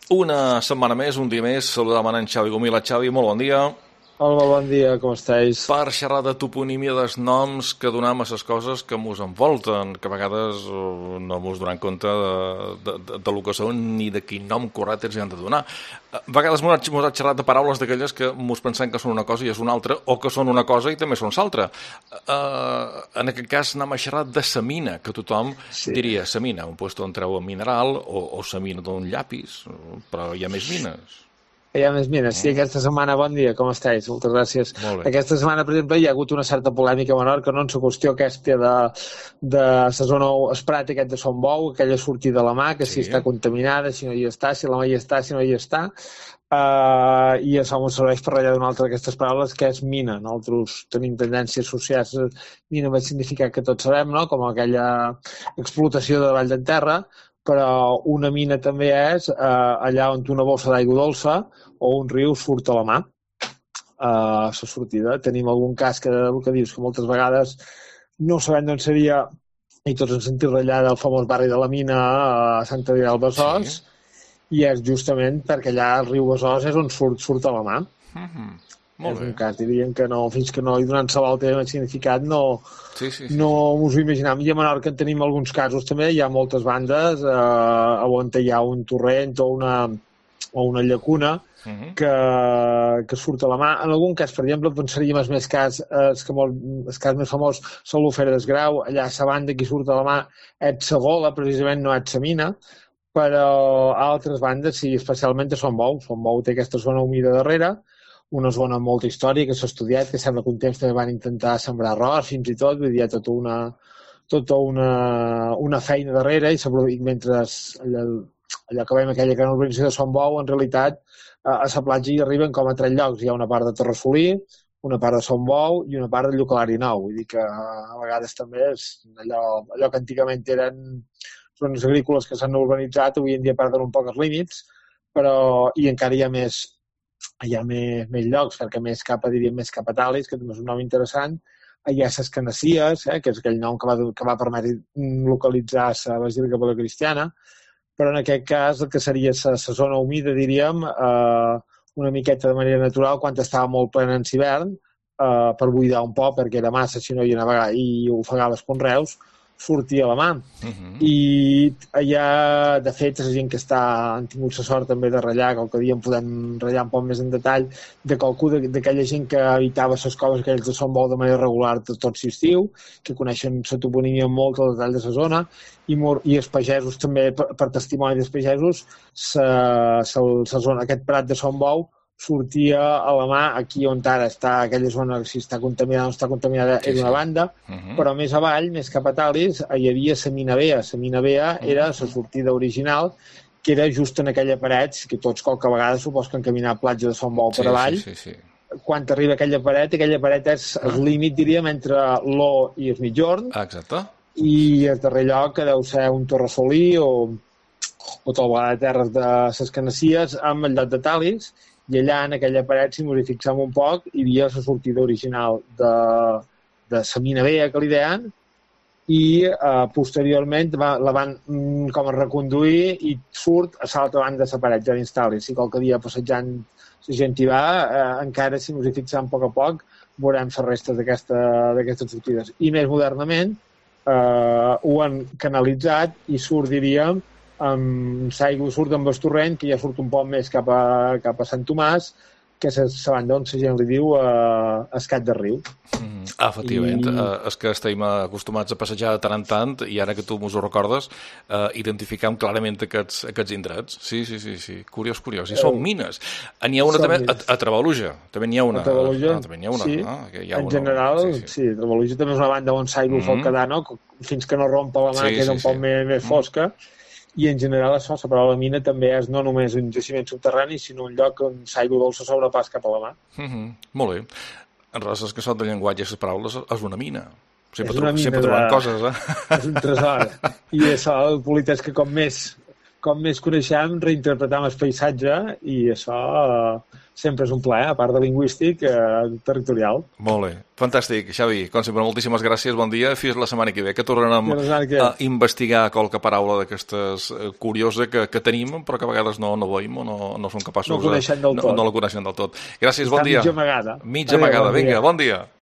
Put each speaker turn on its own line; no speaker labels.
Una setmana més, un dia més, saludam en Xavi Gomila. Xavi, molt bon dia.
Hola, bon dia, com estàs?
Per xerrar de toponímia dels noms que donam a les coses que mos envolten, que a vegades no mos donem compte de lo que són ni de quin nom correcte ens hi han de donar. A vegades mos ha xerrat de paraules d'aquelles que mos pensem que són una cosa i és una altra, o que són una cosa i també són l'altra. En aquest cas anem a xerrar de sa mina, que tothom diria sa mina, un lloc on treu un mineral, o sa mina d'un llapis, però hi ha més mines.
Hi ha més mines. Sí, aquesta setmana, bon dia, com estàs? Moltes gràcies. Aquesta setmana, per exemple, hi ha hagut una certa polèmica a Menorca, no? En la qüestió aquesta de la zona Esprat, aquest de Son Bou, aquella sortida de la mà, que si està contaminada, si no hi està, si la mà hi està, si no hi està. I això ens serveix per ratllar d'una altra d'aquestes paraules, que és mina. Nosaltres tenim tendències associades a mina amb el significat que tots sabem, no? Com aquella explotació de Vall d'en Terra, però una mina també és allà on una bossa d'aigua dolça o un riu surt a la mà, la sortida. Tenim algun cas que el que dius, que moltes vegades no sabem d'on seria, i tots ens sentim allà del famós barri de la mina a Sant Adrià del Besòs, i és justament perquè allà el riu Besòs és on surt a la mà. És un cas, diríem que no, fins que no hi donant la volta el significat no us ho imaginam. I a Menorca en tenim alguns casos també, hi ha moltes bandes on hi ha un torrent o una llacuna que surt a la mà. En algun cas, per exemple, pensaríem el cas més famós, l'Ofera d'Esgrau, allà a la banda que surt a la mà és la gola, precisament no és la mina, però a altres bandes, sí, especialment a Son Bou. Son Bou té aquesta zona humida darrere, una zona amb molta història que s'ha estudiat, que sembla que un temps també van intentar sembrar arròs, fins i tot, vull dir, hi ha tota una feina darrere, i mentre allò que veiem aquella gran urbanització de Son Bou, en realitat a la platja hi arriben com a 3 llocs. Hi ha una part de Terrassolí, una part de Son Bou i una part de Llucalari Nou. Vull dir que a vegades també és allò que antigament eren zones agrícoles que s'han urbanitzat, avui en dia perden un poc els límits, però i encara hi ha més llocs, perquè més cap a Talis, que també és un nom interessant. Hi ha les Canacies, que és aquell nom que va permetre localitzar la Basílica Paleocristiana, però en aquest cas el que seria la zona humida, diríem, una miqueta de manera natural, quan estava molt plena en l'hivern, per buidar un poc, perquè era massa, si no hi navegar i ofegava els conreus, sortia a la mà. I allà, de fet, la gent que han tingut la sort també de ratllar, qualque dia en podem ratllar un poc més en detall, d'aquella gent que habitava les coves aquells de Son Bou de manera regular tot l'estiu, que coneixen la toponímia molt el detall de la zona, i els pagesos també, per testimoni dels pagesos, la zona, aquest prat de Son Bou, sortia a la mà aquí on ara està aquella zona, si està contaminada o no està contaminada, és una banda, però més avall, més cap a Talis, hi havia la Mina Vea. La Mina Vea era la sortida original, que era just en aquella paret, que tots qualque vegada supos que han caminat platja de Son Bou per avall. Quan arriba aquella paret és el límit, diríem, entre l'O i el Migjorn.
Exacte.
I el darrer lloc, que deu ser un Torrassolí o Tolva de Terres de les Canacies, amb el lloc de Talis. I allà, en aquella paret, si ens hi fixem un poc, hi havia la sortida original de la Mina Vea, que li deien, i posteriorment la van com a reconduir i surt a l'altra banda de la paret, ja d'instal·li. Si qualque dia passejant la gent hi va, encara, si ens hi fixem a poc, veurem les restes d'aquestes sortides. I més modernament ho han canalitzat i surt, diríem, l'aigua surt amb el torrent, que ja surt un poc més cap a Sant Tomàs, que és la banda on la gent li diu Escat de Riu.
Efectivament, és que estem acostumats a passejar de tant en tant, i ara que tu mos ho recordes, identificam clarament aquests indrets. Sí. Curiós. I són mines. N'hi ha una també a Travaluja. També n'hi ha una.
A Travaluja,
sí.
En general, sí. Travaluja també és una banda on l'aigua sol quedar, no? Fins que no rompa la mà, que és un poc més fosca. I en general això, la paraula mina també és no només un jaciment subterrani, sinó un lloc on l'aigua dolça sobrepàs cap a la mà.
Molt bé. En relació que són de llenguatge, les paraules, és una mina.
Sempre
trobant coses,
És un tresor. I això, el politet és que com més coneixem, reinterpretam el paisatge, i això sempre és un plaer, a part de lingüístic, territorial.
Molt bé, fantàstic, Xavi. Com sempre, moltíssimes gràcies, bon dia, fins la setmana que ve, que tornarem a investigar qualque paraula d'aquestes curioses que tenim, però que a vegades no veiem o no som capaços...
No la coneixem del tot.
No la coneixem del tot. Gràcies, bon dia.
Mitja amagada.
Mitja amagada, vinga, bon dia.